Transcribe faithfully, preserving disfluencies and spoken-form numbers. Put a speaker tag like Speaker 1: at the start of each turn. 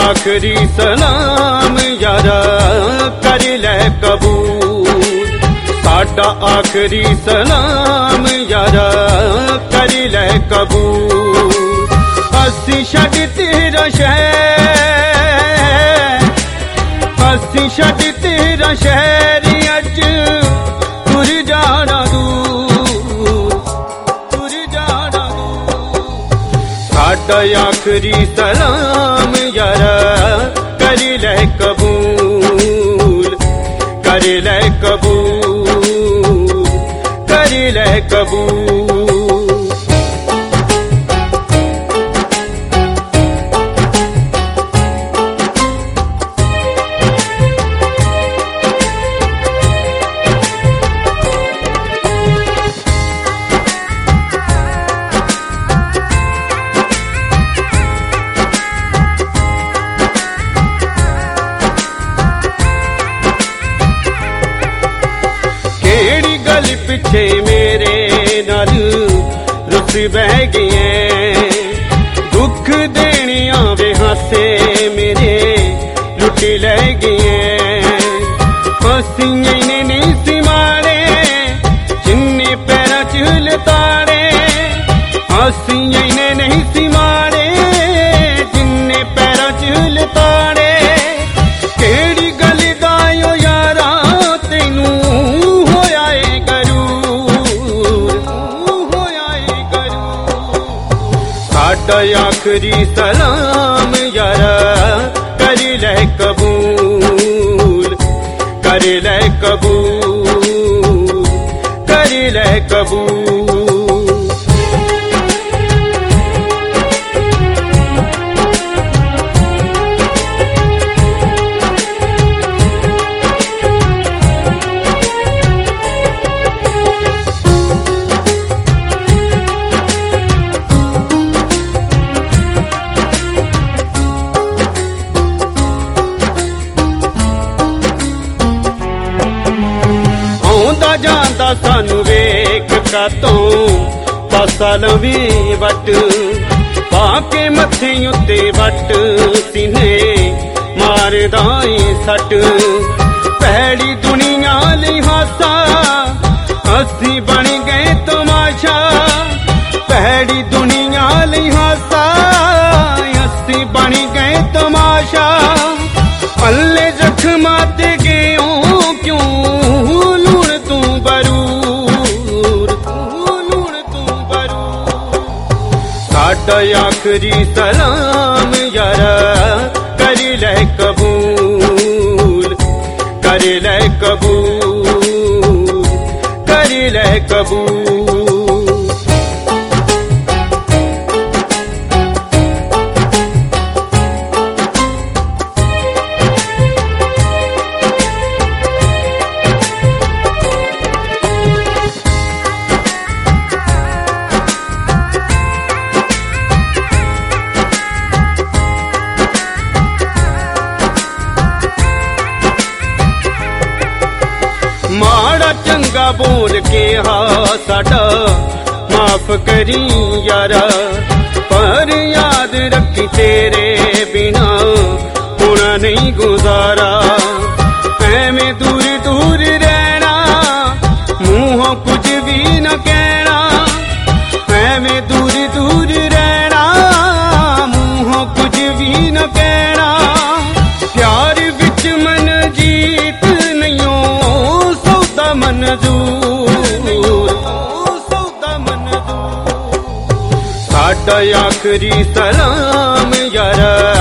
Speaker 1: आखिरी सलाम यारा कर ले कबूल, साडा आखिरी सलाम यारा कर ले कबूल। असी छड़ तेरा शहर, असी छड़ तेरा शहर अज तुर जाना दूर, तुर जाना दूर। साडा आखिरी सलाम यारा कर ले कबूल, कर ले कबूल, कर ले कबूल। पिछे मेरे नाल रुस बह गए, दुख देनिया वे हासे मेरे लुट ले गए। हसियां ने नहीं सी मारे जिन्ने पैरां च लताड़े, हसियां ने नहीं सी मारे जिन्ने पैरां च लताड़े। केड़ी गल दा ओ यारा तैनू आखिरी सलाम यारा कर ले कबूल, कर ले कबूल, कर ले कबूल। जांदा सानू वेख कातों पासा लवी वट, पाके मथे उत्ते वट सीने मारदा ए सट। भैड़ी दुनिया लई हासा असी बन गए तमाशा, भैड़ी दुनिया लई हासा असी बन गए तमाशा। अल्ले जख्मा ते गए क्यों लूण तू बरूर, लूण तू बरूर। साडा आखिरी सलाम यारा कर ले कबूल, कर ले कबूल, कर ले कबूल। माड़ा चंगा बोल के हा साडा माफ करी यारा, पर याद रखी तेरे बिना होना नहीं गुजारा। ऐवें दूर दूर रहना मुंहों कुछ भी न कहना, ऐवें दूर दूर रहना मुंहों कुछ भी न कहना। प्यार विच मन जीत नहीं मंजूर, सौदा मंजूर। साडा आखिरी सलाम यारा